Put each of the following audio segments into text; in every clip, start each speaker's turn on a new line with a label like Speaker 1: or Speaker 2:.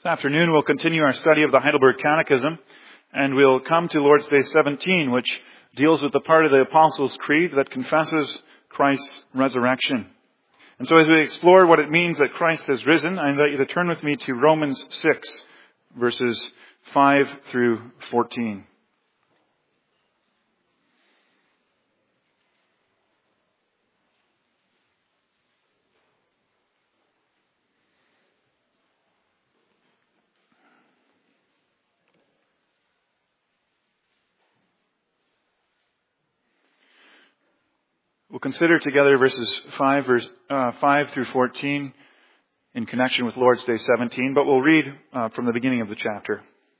Speaker 1: This afternoon we'll continue our study of the Heidelberg Catechism, and we'll come to Lord's Day 17, which deals with the part of the Apostles' Creed that confesses Christ's resurrection. And so as we explore what it means that Christ has risen, I invite you to turn with me to Romans 6, verses 5 through 14. We'll consider together verses 5 through 14 in connection with Lord's Day 17, but we'll read from the beginning of the chapter.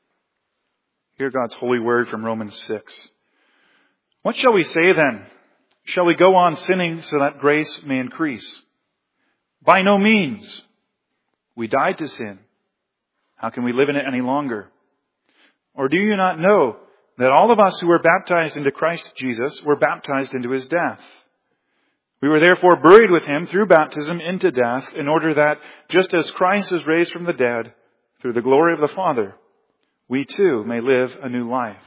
Speaker 1: Hear God's holy word from Romans 6. What shall we say then? Shall we go on sinning so that grace may increase? By no means. We died to sin. How can we live in it any longer? Or do you not know that all of us who were baptized into Christ Jesus were baptized into his death? We were therefore buried with him through baptism into death, in order that, just as Christ was raised from the dead through the glory of the Father, we too may live a new life.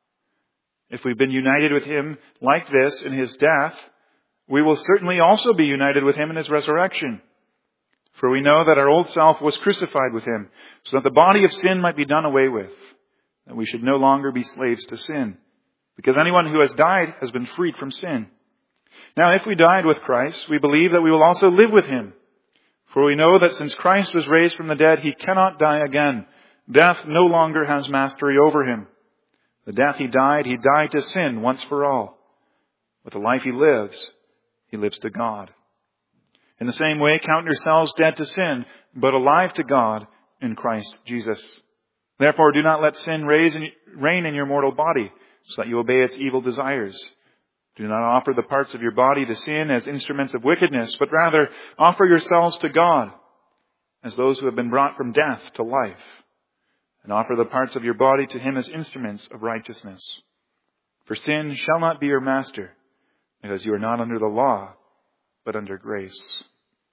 Speaker 1: If we've been united with him like this in his death, we will certainly also be united with him in his resurrection. For we know that our old self was crucified with him, so that the body of sin might be done away with, that we should no longer be slaves to sin, because anyone who has died has been freed from sin. Now, if we died with Christ, we believe that we will also live with him. For we know that since Christ was raised from the dead, he cannot die again. Death no longer has mastery over him. The death he died to sin once for all. With the life he lives to God. In the same way, count yourselves dead to sin, but alive to God in Christ Jesus. Therefore, do not let sin reign in your mortal body, so that you obey its evil desires. Do not offer the parts of your body to sin as instruments of wickedness, but rather offer yourselves to God as those who have been brought from death to life, and offer the parts of your body to him as instruments of righteousness. For sin shall not be your master, because you are not under the law, but under grace.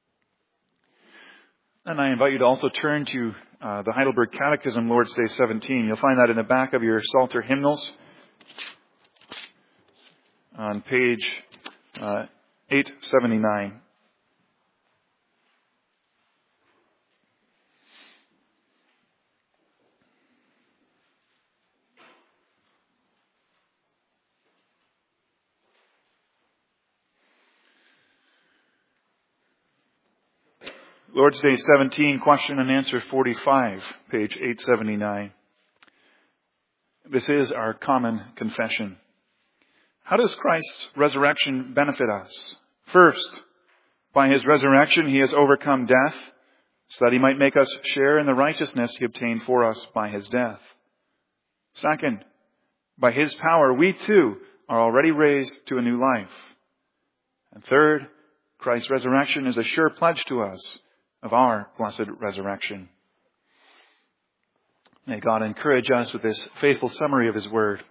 Speaker 1: And I invite you to also turn to the Heidelberg Catechism, Lord's Day 17. You'll find that in the back of your Psalter hymnals, on page 879. Lord's Day 17, question and answer 45, page 879. This is our common confession. How does Christ's resurrection benefit us? First, by his resurrection, he has overcome death, so that he might make us share in the righteousness he obtained for us by his death. Second, by his power, we too are already raised to a new life. And third, Christ's resurrection is a sure pledge to us of our blessed resurrection. May God encourage us with this faithful summary of his word.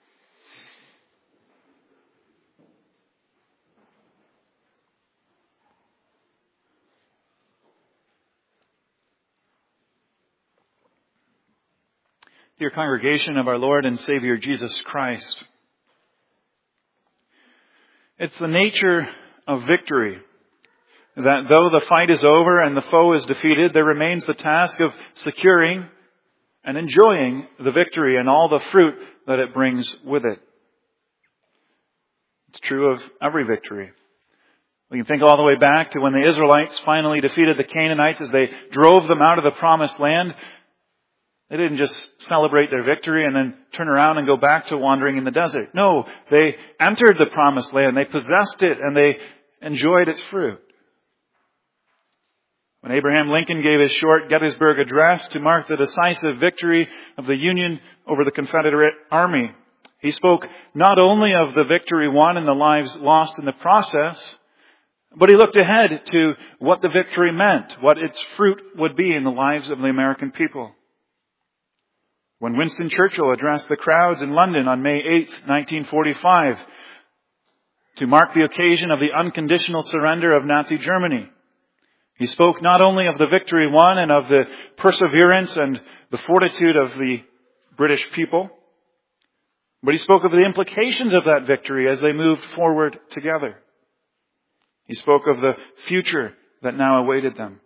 Speaker 1: Dear congregation of our Lord and Savior Jesus Christ, it's the nature of victory that though the fight is over and the foe is defeated, there remains the task of securing and enjoying the victory and all the fruit that it brings with it. It's true of every victory. We can think all the way back to when the Israelites finally defeated the Canaanites as they drove them out of the promised land. They didn't just celebrate their victory and then turn around and go back to wandering in the desert. No, they entered the promised land, they possessed it, and they enjoyed its fruit. When Abraham Lincoln gave his short Gettysburg Address to mark the decisive victory of the Union over the Confederate Army, he spoke not only of the victory won and the lives lost in the process, but he looked ahead to what the victory meant, what its fruit would be in the lives of the American people. When Winston Churchill addressed the crowds in London on May 8, 1945, to mark the occasion of the unconditional surrender of Nazi Germany, He spoke not only of the victory won and of the perseverance and the fortitude of the British people, but he spoke of the implications of that victory as they moved forward together. He spoke of the future that now awaited them.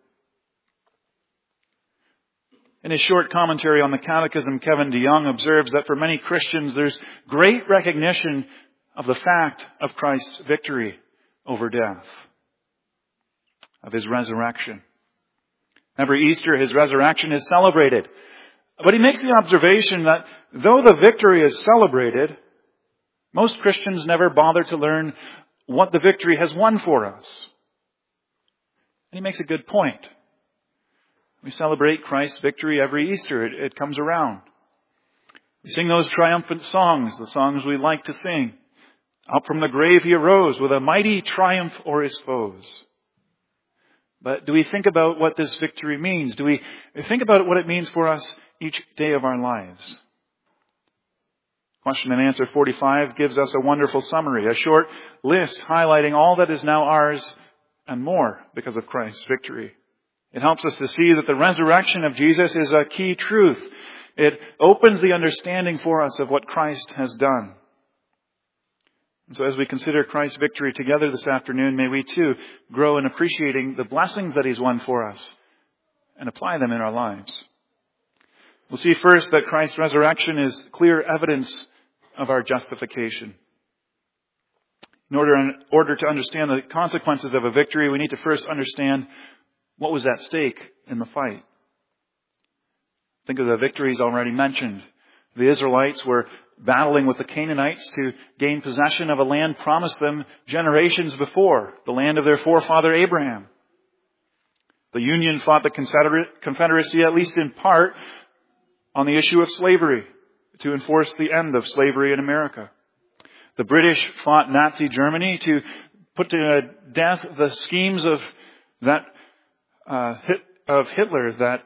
Speaker 1: In his short commentary on the Catechism, Kevin DeYoung observes that for many Christians there's great recognition of the fact of Christ's victory over death, of his resurrection. Every Easter, his resurrection is celebrated. But he makes the observation that though the victory is celebrated, most Christians never bother to learn what the victory has won for us. And he makes a good point. We celebrate Christ's victory every Easter. It comes around. We sing those triumphant songs, the songs we like to sing. Up from the grave he arose with a mighty triumph o'er his foes. But do we think about what this victory means? Do we think about what it means for us each day of our lives? Question and answer 45 gives us a wonderful summary, a short list highlighting all that is now ours and more because of Christ's victory. It helps us to see that the resurrection of Jesus is a key truth. It opens the understanding for us of what Christ has done. And so as we consider Christ's victory together this afternoon, may we too grow in appreciating the blessings that he's won for us and apply them in our lives. We'll see first that Christ's resurrection is clear evidence of our justification. In order to understand the consequences of a victory, we need to first understand what was at stake in the fight. Think of the victories already mentioned. The Israelites were battling with the Canaanites to gain possession of a land promised them generations before, the land of their forefather Abraham. The Union fought the Confederacy, at least in part, on the issue of slavery, to enforce the end of slavery in America. The British fought Nazi Germany to put to death the schemes of Hitler, that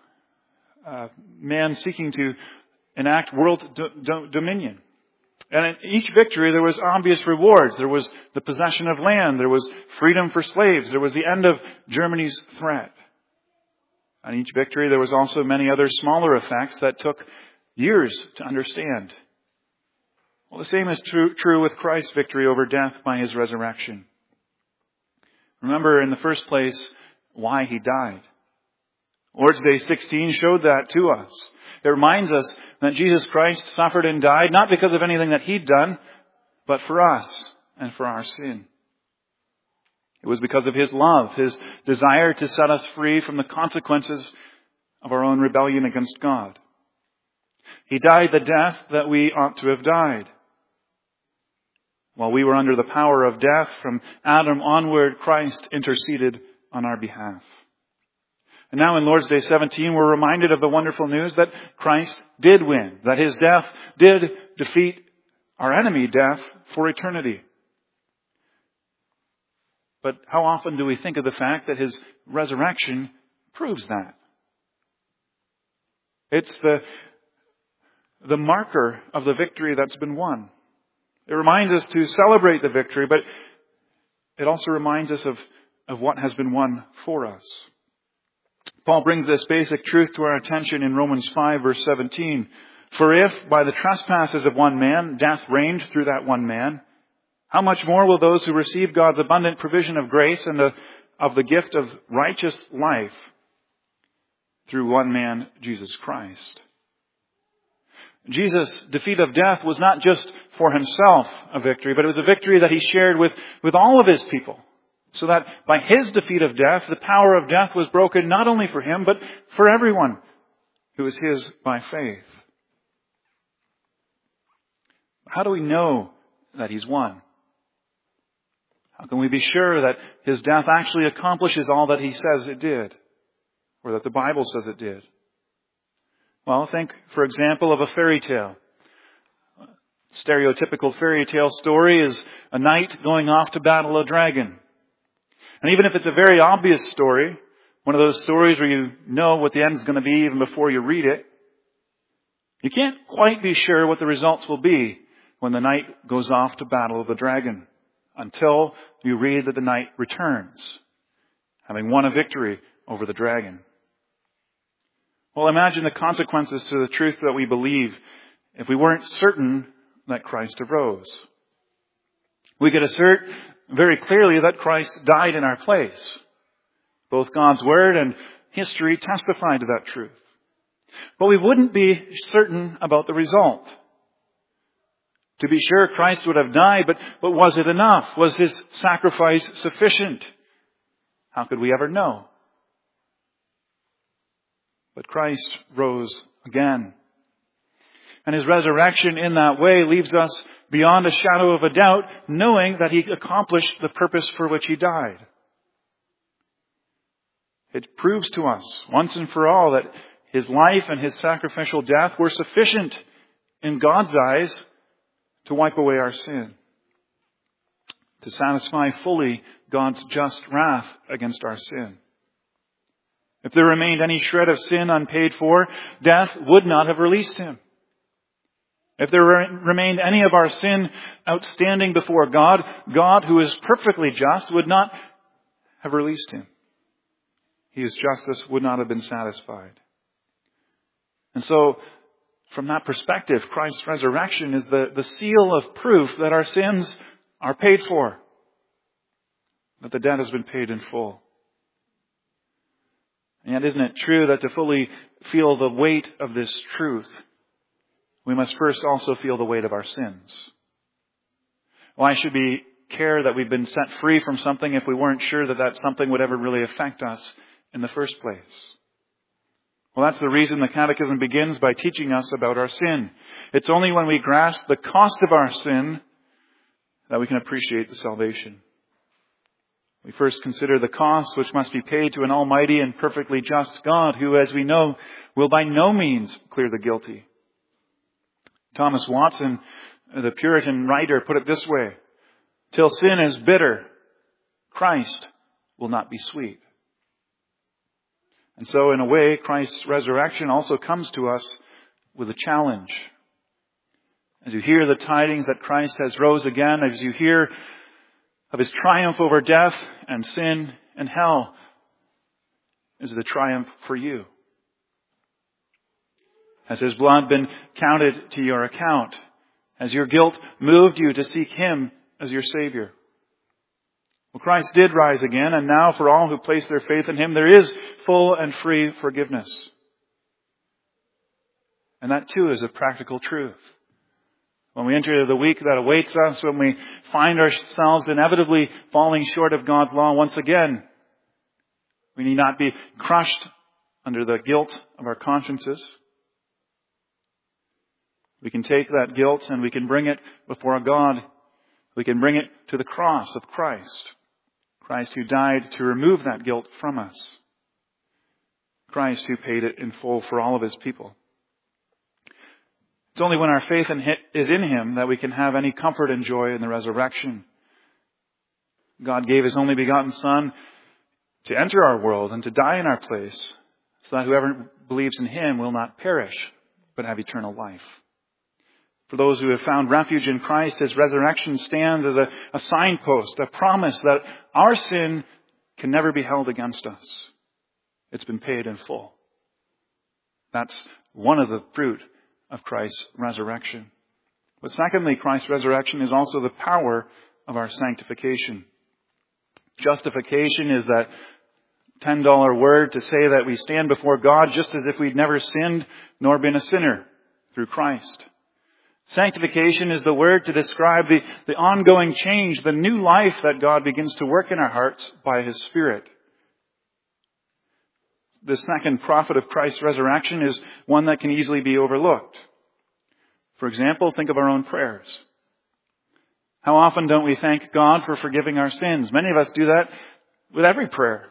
Speaker 1: man seeking to enact world dominion. And in each victory there was obvious rewards. There was the possession of land. There was freedom for slaves. There was the end of Germany's threat. On each victory there was also many other smaller effects that took years to understand. Well, the same is true with Christ's victory over death by his resurrection. Remember, in the first place, why he died. Lord's Day 16 showed that to us. It reminds us that Jesus Christ suffered and died not because of anything that he'd done, but for us and for our sin. It was because of his love, his desire to set us free from the consequences of our own rebellion against God. He died the death that we ought to have died. While we were under the power of death, from Adam onward, Christ interceded on our behalf. And now in Lord's Day 17, we're reminded of the wonderful news that Christ did win, that his death did defeat our enemy, death, for eternity. But how often do we think of the fact that his resurrection proves that? It's the marker of the victory that's been won. It reminds us to celebrate the victory, but it also reminds us of what has been won for us. Paul brings this basic truth to our attention in Romans 5, verse 17. For if by the trespasses of one man death reigned through that one man, how much more will those who receive God's abundant provision of grace and of the gift of righteous life through one man, Jesus Christ? Jesus' defeat of death was not just for himself a victory, but it was a victory that he shared with all of his people. So that by his defeat of death, the power of death was broken not only for him, but for everyone who is his by faith. How do we know that he's won? How can we be sure that his death actually accomplishes all that he says it did, or that the Bible says it did? Well, think, for example, of a fairy tale. Stereotypical fairy tale story is a knight going off to battle a dragon. And even if it's a very obvious story, one of those stories where you know what the end is going to be even before you read it, you can't quite be sure what the results will be when the knight goes off to battle the dragon until you read that the knight returns. having won a victory over the dragon. Well, imagine the consequences to the truth that we believe if we weren't certain that Christ arose. We could assert very clearly that Christ died in our place. Both God's Word and history testify to that truth. But we wouldn't be certain about the result. To be sure, Christ would have died, but was it enough? Was His sacrifice sufficient? How could we ever know? But Christ rose again. And His resurrection in that way leaves us beyond a shadow of a doubt, knowing that He accomplished the purpose for which He died. It proves to us once and for all that His life and His sacrificial death were sufficient in God's eyes to wipe away our sin, to satisfy fully God's just wrath against our sin. If there remained any shred of sin unpaid for, death would not have released Him. If there remained any of our sin outstanding before God, God, who is perfectly just, would not have released Him. His justice would not have been satisfied. And so, from that perspective, Christ's resurrection is the seal of proof that our sins are paid for, that the debt has been paid in full. And yet, isn't it true that to fully feel the weight of this truth, we must first also feel the weight of our sins? Why should we care that we've been set free from something if we weren't sure that that something would ever really affect us in the first place? Well, that's the reason the Catechism begins by teaching us about our sin. It's only when we grasp the cost of our sin that we can appreciate the salvation. We first consider the cost which must be paid to an almighty and perfectly just God who, as we know, will by no means clear the guilty. Thomas Watson, the Puritan writer, put it this way: "Till sin is bitter, Christ will not be sweet." And so, in a way, Christ's resurrection also comes to us with a challenge. As you hear the tidings that Christ has rose again, as you hear of His triumph over death and sin and hell, is it a triumph for you? Has His blood been counted to your account? Has your guilt moved you to seek Him as your Savior? Well, Christ did rise again, and now for all who place their faith in Him, there is full and free forgiveness. And that too is a practical truth. When we enter the week that awaits us, when we find ourselves inevitably falling short of God's law once again, we need not be crushed under the guilt of our consciences. We can take that guilt and we can bring it before God. We can bring it to the cross of Christ. Christ who died to remove that guilt from us. Christ who paid it in full for all of His people. It's only when our faith is in Him that we can have any comfort and joy in the resurrection. God gave His only begotten Son to enter our world and to die in our place, so that whoever believes in Him will not perish, but have eternal life. For those who have found refuge in Christ, His resurrection stands as a signpost, a promise that our sin can never be held against us. It's been paid in full. That's one of the fruit of Christ's resurrection. But secondly, Christ's resurrection is also the power of our sanctification. Justification is that $10 word to say that we stand before God just as if we'd never sinned nor been a sinner through Christ. Sanctification is the word to describe the ongoing change, the new life that God begins to work in our hearts by His Spirit. The second profit of Christ's resurrection is one that can easily be overlooked. For example, think of our own prayers. How often don't we thank God for forgiving our sins? Many of us do that with every prayer.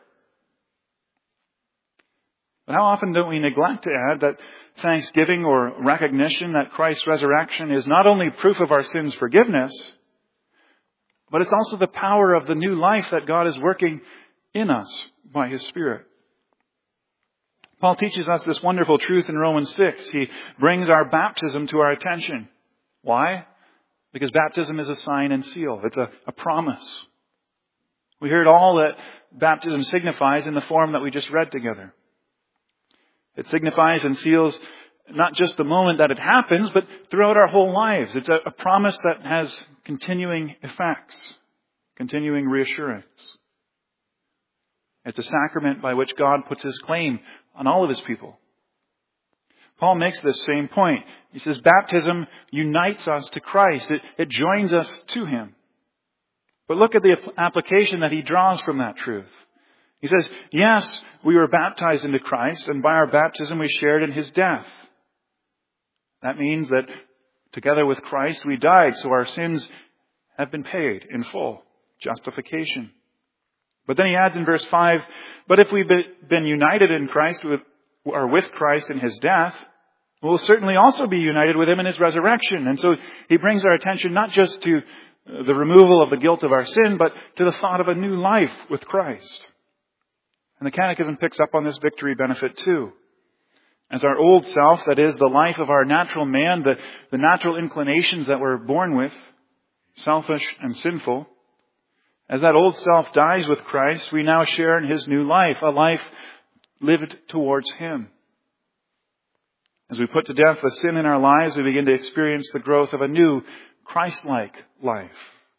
Speaker 1: But how often don't we neglect to add that thanksgiving or recognition that Christ's resurrection is not only proof of our sins' forgiveness, but it's also the power of the new life that God is working in us by His Spirit. Paul teaches us this wonderful truth in Romans 6. He brings our baptism to our attention. Why? Because baptism is a sign and seal. It's a promise. We heard all that baptism signifies in the form that we just read together. It signifies and seals not just the moment that it happens, but throughout our whole lives. It's a promise that has continuing effects, continuing reassurance. It's a sacrament by which God puts His claim on all of His people. Paul makes this same point. He says baptism unites us to Christ. It joins us to Him. But look at the application that he draws from that truth. He says, yes, we were baptized into Christ, and by our baptism we shared in His death. That means that together with Christ we died, so our sins have been paid in full. Justification. But then he adds in verse 5, but if we've been united in Christ with Christ in His death, we'll certainly also be united with Him in His resurrection. And so he brings our attention not just to the removal of the guilt of our sin, but to the thought of a new life with Christ. And the Catechism picks up on this victory benefit too. As our old self, that is, the life of our natural man, the natural inclinations that we're born with, selfish and sinful, as that old self dies with Christ, we now share in His new life, a life lived towards Him. As we put to death the sin in our lives, we begin to experience the growth of a new Christ-like life.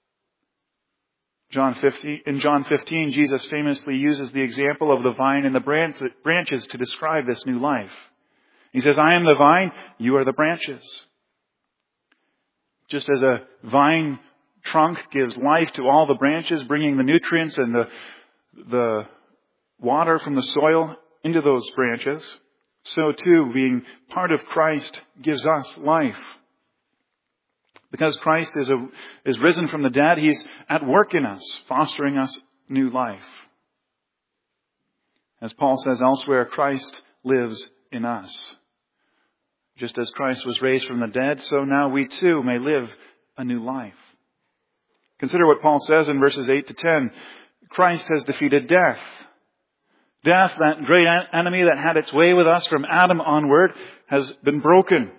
Speaker 1: In John 15, Jesus famously uses the example of the vine and the branches to describe this new life. He says, I am the vine, you are the branches. Just as a vine trunk gives life to all the branches, bringing the nutrients and the water from the soil into those branches, so too, being part of Christ gives us life. Because Christ is risen from the dead, He's at work in us, fostering us new life. As Paul says elsewhere, Christ lives in us. Just as Christ was raised from the dead, so now we too may live a new life. Consider what Paul says in verses 8 to 10. Christ has defeated death. Death, that great enemy that had its way with us from Adam onward, has been broken.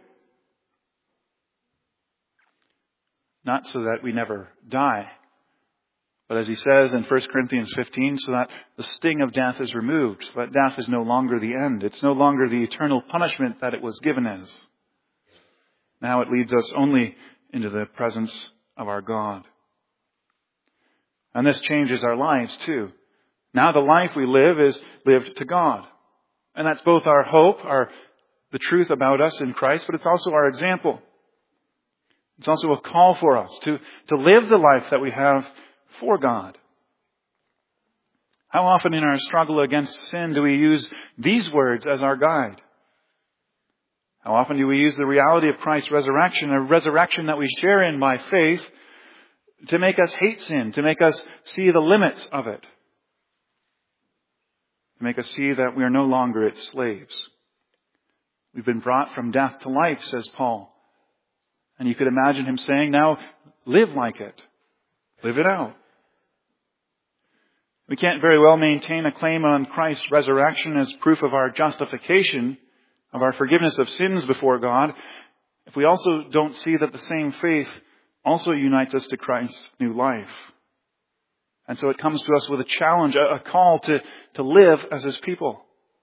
Speaker 1: Not so that we never die, but as he says in 1 Corinthians 15, so that the sting of death is removed, so that death is no longer the end. It's no longer the eternal punishment that it was given as. Now it leads us only into the presence of our God. And this changes our lives too. Now the life we live is lived to God. And that's both our hope, the truth about us in Christ, but it's also our example. It's also a call for us to live the life that we have for God. How often in our struggle against sin do we use these words as our guide? How often do we use the reality of Christ's resurrection, a resurrection that we share in by faith, to make us hate sin, to make us see the limits of it, to make us see that we are no longer its slaves. We've been brought from death to life, says Paul. And you could imagine him saying, now live like it. Live it out. We can't very well maintain a claim on Christ's resurrection as proof of our justification, of our forgiveness of sins before God, if we also don't see that the same faith also unites us to Christ's new life. And so it comes to us with a challenge, a call to live as His people.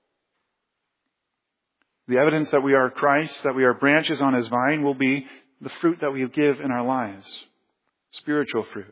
Speaker 1: The evidence that we are Christ, that we are branches on His vine, will be the fruit that we give in our lives. Spiritual fruit.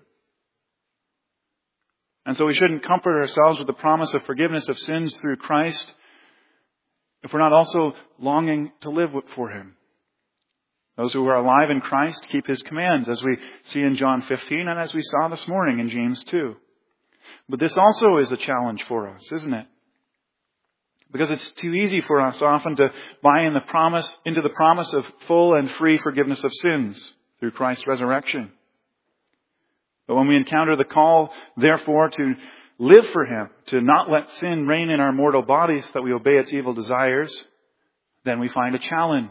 Speaker 1: And so we shouldn't comfort ourselves with the promise of forgiveness of sins through Christ if we're not also longing to live for Him. Those who are alive in Christ keep His commands, as we see in John 15 and as we saw this morning in James 2. But this also is a challenge for us, isn't it? Because it's too easy for us often to buy into the promise of full and free forgiveness of sins through Christ's resurrection. But when we encounter the call, therefore, to live for Him, to not let sin reign in our mortal bodies, that we obey its evil desires, then we find a challenge.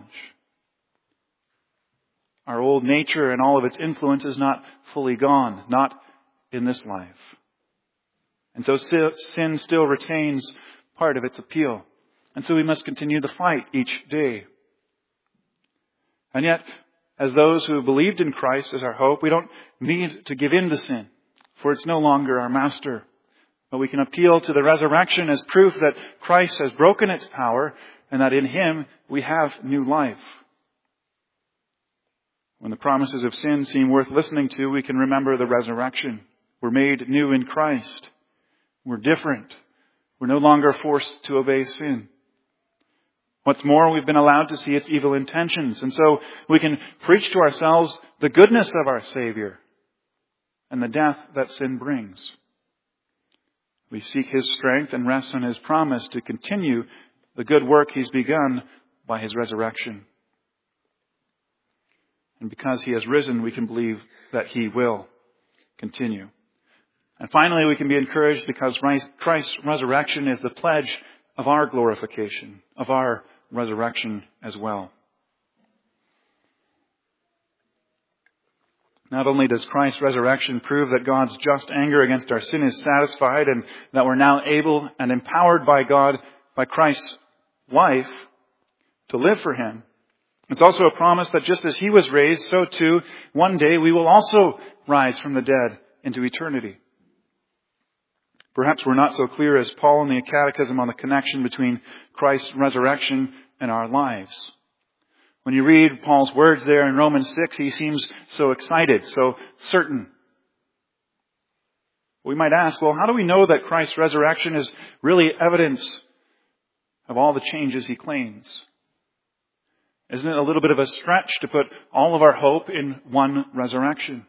Speaker 1: Our old nature and all of its influence is not fully gone, not in this life. And so sin still retains part of its appeal. And so we must continue the fight each day. And yet, as those who believed in Christ as our hope, we don't need to give in to sin. for it's no longer our master. But we can appeal to the resurrection as proof that Christ has broken its power and that in Him we have new life. When the promises of sin seem worth listening to, we can remember the resurrection. We're made new in Christ. We're different. We're no longer forced to obey sin. What's more, we've been allowed to see its evil intentions. And so we can preach to ourselves the goodness of our Savior and the death that sin brings. We seek His strength and rest on His promise to continue the good work He's begun by His resurrection. And because He has risen, we can believe that He will continue. And finally, we can be encouraged because Christ's resurrection is the pledge of our glorification, of our resurrection as well. Not only does Christ's resurrection prove that God's just anger against our sin is satisfied and that we're now able and empowered by God, by Christ's life, to live for Him, it's also a promise that just as He was raised, so too, one day we will also rise from the dead into eternity. Perhaps we're not so clear as Paul in the Catechism on the connection between Christ's resurrection and our lives. When you read Paul's words there in Romans 6, he seems so excited, so certain. We might ask, well, how do we know that Christ's resurrection is really evidence of all the changes He claims? Isn't it a little bit of a stretch to put all of our hope in one resurrection?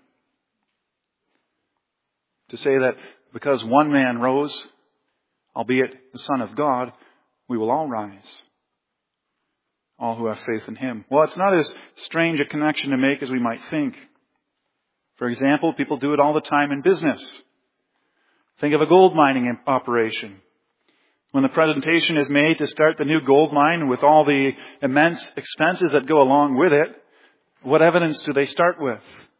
Speaker 1: To say that because one man rose, albeit the Son of God, we will all rise. All who have faith in Him. Well, it's not as strange a connection to make as we might think. For example, people do it all the time in business. Think of a gold mining operation. When the presentation is made to start the new gold mine with all the immense expenses that go along with it, what evidence do they start with?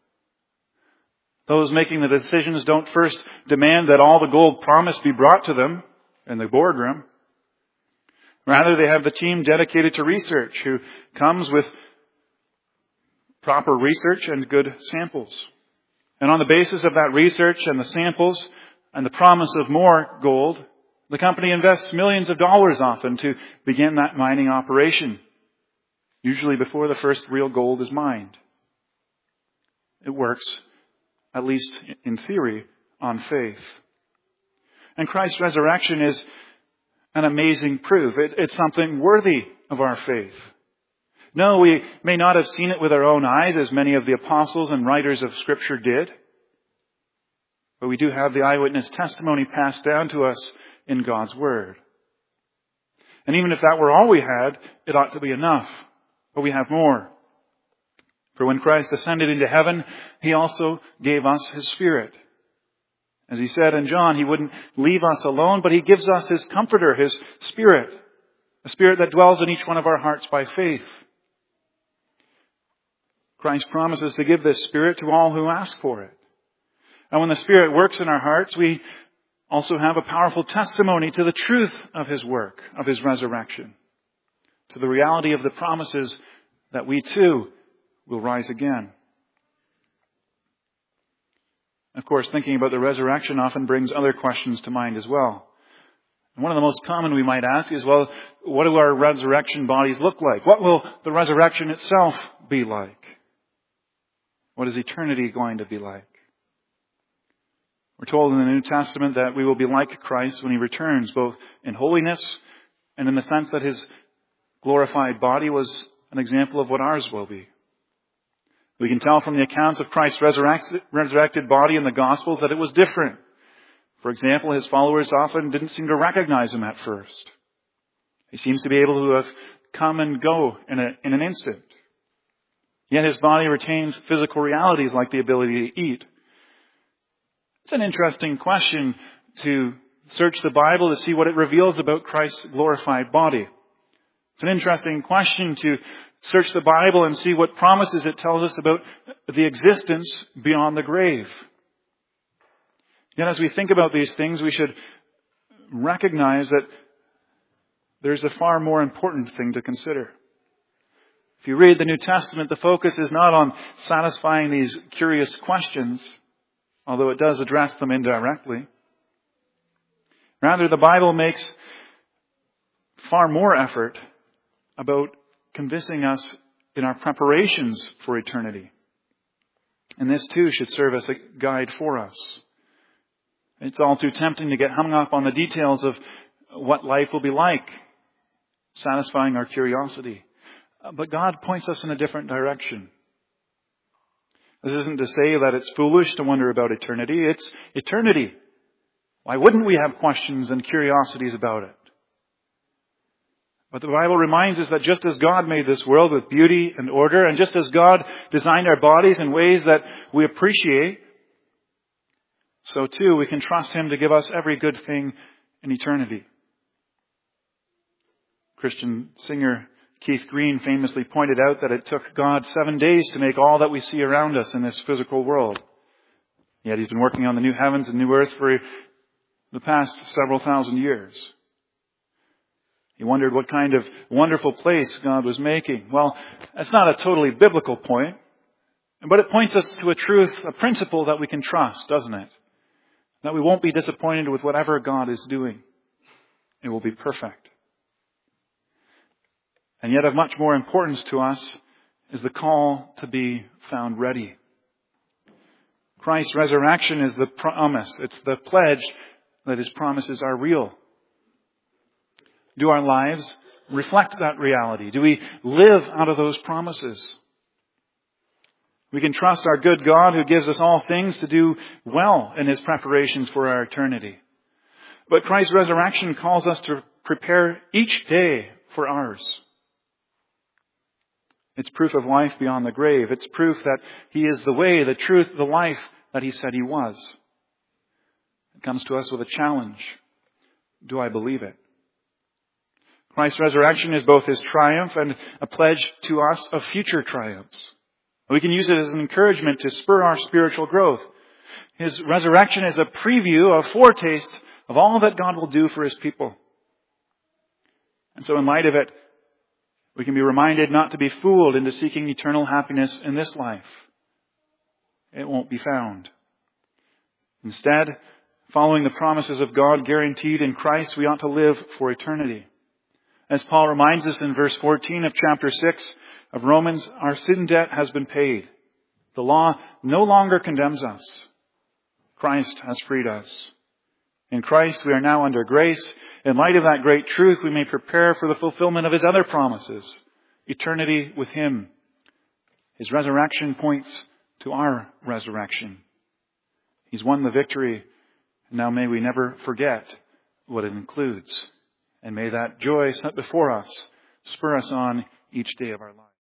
Speaker 1: Those making the decisions don't first demand that all the gold promised be brought to them in the boardroom. Rather, they have the team dedicated to research who comes with proper research and good samples. And on the basis of that research and the samples and the promise of more gold, the company invests millions of dollars often to begin that mining operation, usually before the first real gold is mined. It works, at least in theory, on faith. And Christ's resurrection is an amazing proof. It's something worthy of our faith. No, we may not have seen it with our own eyes as many of the apostles and writers of Scripture did. But we do have the eyewitness testimony passed down to us in God's Word. And even if that were all we had, it ought to be enough. But we have more. For when Christ ascended into heaven, He also gave us His Spirit. As He said in John, He wouldn't leave us alone, but He gives us His Comforter, His Spirit. A Spirit that dwells in each one of our hearts by faith. Christ promises to give this Spirit to all who ask for it. And when the Spirit works in our hearts, we also have a powerful testimony to the truth of His work, of His resurrection. To the reality of the promises that we too will rise again. Of course, thinking about the resurrection often brings other questions to mind as well. And one of the most common we might ask is, well, what do our resurrection bodies look like? What will the resurrection itself be like? What is eternity going to be like? We're told in the New Testament that we will be like Christ when He returns, both in holiness and in the sense that His glorified body was an example of what ours will be. We can tell from the accounts of Christ's resurrected body in the Gospels that it was different. For example, His followers often didn't seem to recognize Him at first. He seems to be able to have come and go in an instant. Yet His body retains physical realities like the ability to eat. It's an interesting question to search the Bible to see what it reveals about Christ's glorified body. It's an interesting question to search the Bible and see what promises it tells us about the existence beyond the grave. Yet as we think about these things, we should recognize that there's a far more important thing to consider. If you read the New Testament, the focus is not on satisfying these curious questions, although it does address them indirectly. Rather, the Bible makes far more effort about convincing us in our preparations for eternity. And this too should serve as a guide for us. It's all too tempting to get hung up on the details of what life will be like, satisfying our curiosity. But God points us in a different direction. This isn't to say that it's foolish to wonder about eternity. It's eternity. Why wouldn't we have questions and curiosities about it? But the Bible reminds us that just as God made this world with beauty and order, and just as God designed our bodies in ways that we appreciate, so too we can trust Him to give us every good thing in eternity. Christian singer Keith Green famously pointed out that it took God 7 days to make all that we see around us in this physical world. Yet He's been working on the new heavens and new earth for the past several thousand years. He wondered what kind of wonderful place God was making. Well, that's not a totally biblical point, but it points us to a truth, a principle that we can trust, doesn't it? That we won't be disappointed with whatever God is doing. It will be perfect. And yet of much more importance to us is the call to be found ready. Christ's resurrection is the promise. It's the pledge that His promises are real. Do our lives reflect that reality? Do we live out of those promises? We can trust our good God who gives us all things to do well in His preparations for our eternity. But Christ's resurrection calls us to prepare each day for ours. It's proof of life beyond the grave. It's proof that He is the way, the truth, the life that He said He was. It comes to us with a challenge. Do I believe it? Christ's resurrection is both His triumph and a pledge to us of future triumphs. We can use it as an encouragement to spur our spiritual growth. His resurrection is a preview, a foretaste of all that God will do for His people. And so in light of it, we can be reminded not to be fooled into seeking eternal happiness in this life. It won't be found. Instead, following the promises of God guaranteed in Christ, we ought to live for eternity. As Paul reminds us in verse 14 of chapter 6 of Romans, our sin debt has been paid. The law no longer condemns us. Christ has freed us. In Christ, we are now under grace. In light of that great truth, we may prepare for the fulfillment of His other promises, eternity with Him. His resurrection points to our resurrection. He's won the victory. Now may we never forget what it includes. And may that joy set before us spur us on each day of our lives.